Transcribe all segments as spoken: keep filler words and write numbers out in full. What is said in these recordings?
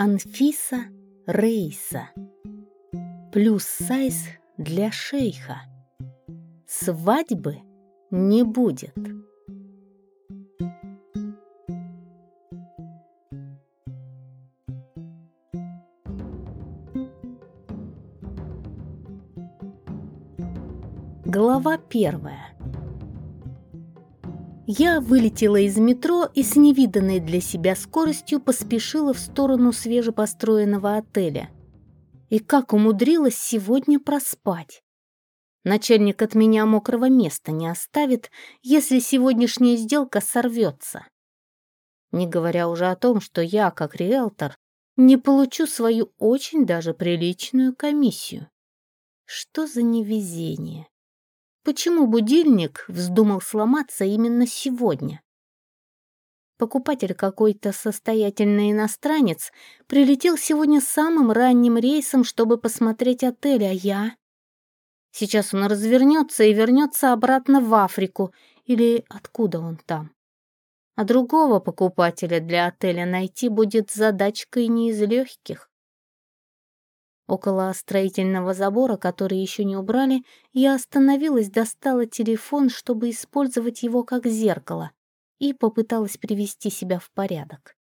Анфиса Рейса. Плюс сайз для шейха. Свадьбы не будет. Глава первая. Я вылетела из метро и с невиданной для себя скоростью поспешила в сторону свежепостроенного отеля. И как умудрилась сегодня проспать. Начальник от меня мокрого места не оставит, если сегодняшняя сделка сорвется. Не говоря уже о том, что я, как риэлтор, не получу свою очень даже приличную комиссию. Что за невезение? Почему будильник вздумал сломаться именно сегодня? Покупатель, какой-то состоятельный иностранец, прилетел сегодня самым ранним рейсом, чтобы посмотреть отель, а я... Сейчас он развернется и вернется обратно в Африку, или откуда он там. А другого покупателя для отеля найти будет задачкой не из легких. Около строительного забора, который еще не убрали, я остановилась, достала телефон, чтобы использовать его как зеркало, и попыталась привести себя в порядок.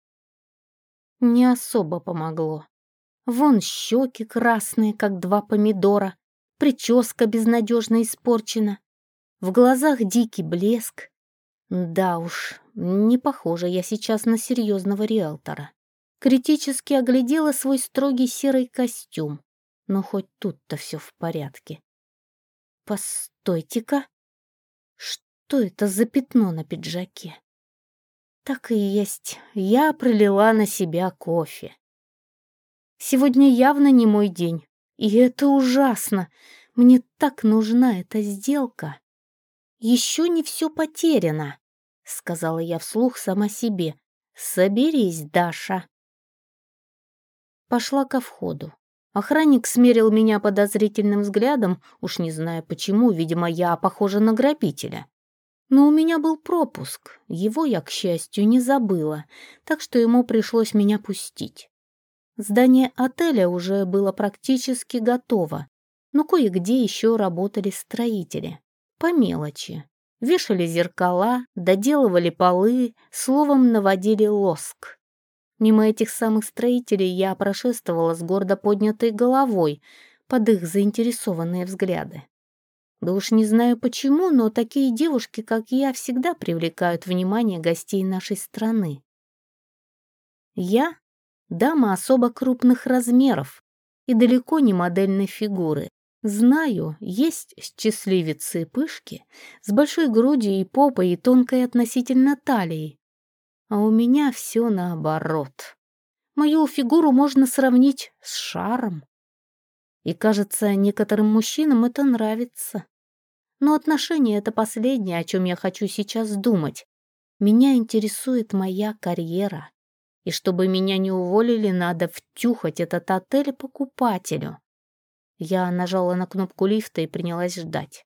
Не особо помогло. Вон щеки красные, как два помидора, прическа безнадежно испорчена, в глазах дикий блеск. Да уж, не похожа я сейчас на серьезного риэлтора. Критически оглядела свой строгий серый костюм, но хоть тут-то все в порядке. Постойте-ка, что это за пятно на пиджаке? Так и есть, я пролила на себя кофе. Сегодня явно не мой день, и это ужасно. Мне так нужна эта сделка. Еще не все потеряно, сказала я вслух сама себе. Соберись, Даша. Пошла ко входу. Охранник смерил меня подозрительным взглядом, уж не знаю почему, видимо, я похожа на грабителя. Но у меня был пропуск, его я, к счастью, не забыла, так что ему пришлось меня пустить. Здание отеля уже было практически готово, но кое-где еще работали строители. По мелочи. Вешали зеркала, доделывали полы, словом, наводили лоск. Мимо этих самых строителей я прошествовала с гордо поднятой головой под их заинтересованные взгляды. Да уж не знаю почему, но такие девушки, как я, всегда привлекают внимание гостей нашей страны. Я — дама особо крупных размеров и далеко не модельной фигуры. Знаю, есть счастливицы и пышки с большой грудью и попой и тонкой относительно талией. А у меня все наоборот. Мою фигуру можно сравнить с шаром. И, кажется, некоторым мужчинам это нравится. Но отношения — это последнее, о чем я хочу сейчас думать. Меня интересует моя карьера. И чтобы меня не уволили, надо втюхать этот отель покупателю. Я нажала на кнопку лифта и принялась ждать.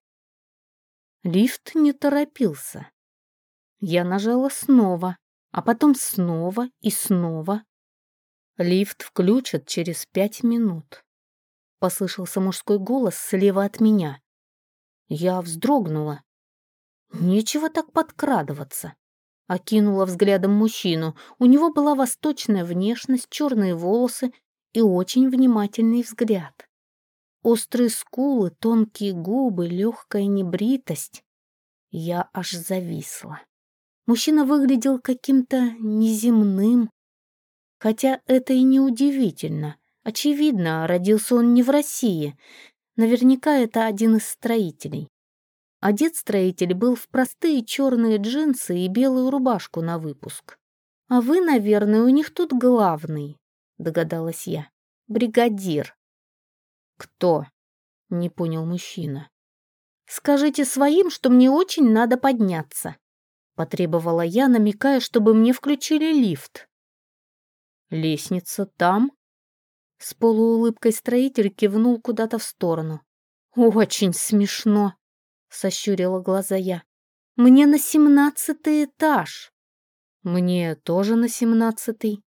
Лифт не торопился. Я нажала снова. А потом снова и снова. Лифт включат через пять минут. Послышался мужской голос слева от меня. Я вздрогнула. Нечего так подкрадываться. Окинула взглядом мужчину. У него была восточная внешность, черные волосы и очень внимательный взгляд. Острые скулы, тонкие губы, легкая небритость. Я аж зависла. Мужчина выглядел каким-то неземным, хотя это и не удивительно. Очевидно, родился он не в России. Наверняка это один из строителей. Одет строитель был в простые черные джинсы и белую рубашку на выпуск. «А вы, наверное, у них тут главный», — догадалась я. «Бригадир». «Кто?» — не понял мужчина. «Скажите своим, что мне очень надо подняться», — потребовала я, намекая, чтобы мне включили лифт. «Лестница там?» С полуулыбкой строитель кивнул куда-то в сторону. «Очень смешно», — сощурила глаза я. «Мне на семнадцатый этаж». «Мне тоже на семнадцатый», —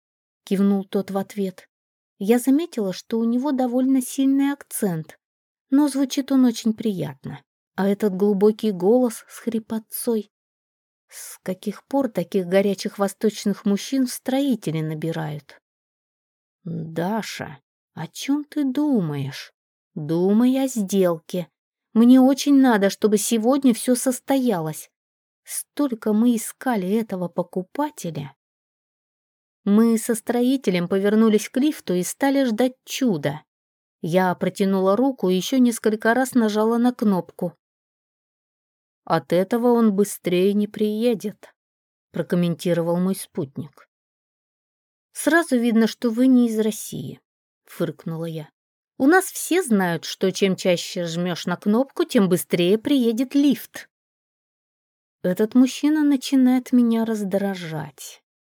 кивнул тот в ответ. Я заметила, что у него довольно сильный акцент, но звучит он очень приятно. А этот глубокий голос с хрипотцой. С каких пор таких горячих восточных мужчин в строители набирают? Даша, о чем ты думаешь? Думай о сделке. Мне очень надо, чтобы сегодня все состоялось. Столько мы искали этого покупателя. Мы со строителем повернулись к лифту и стали ждать чуда. Я протянула руку и еще несколько раз нажала на кнопку. «От этого он быстрее не приедет», — прокомментировал мой спутник. «Сразу видно, что вы не из России», — фыркнула я. «У нас все знают, что чем чаще жмешь на кнопку, тем быстрее приедет лифт». Этот мужчина начинает меня раздражать.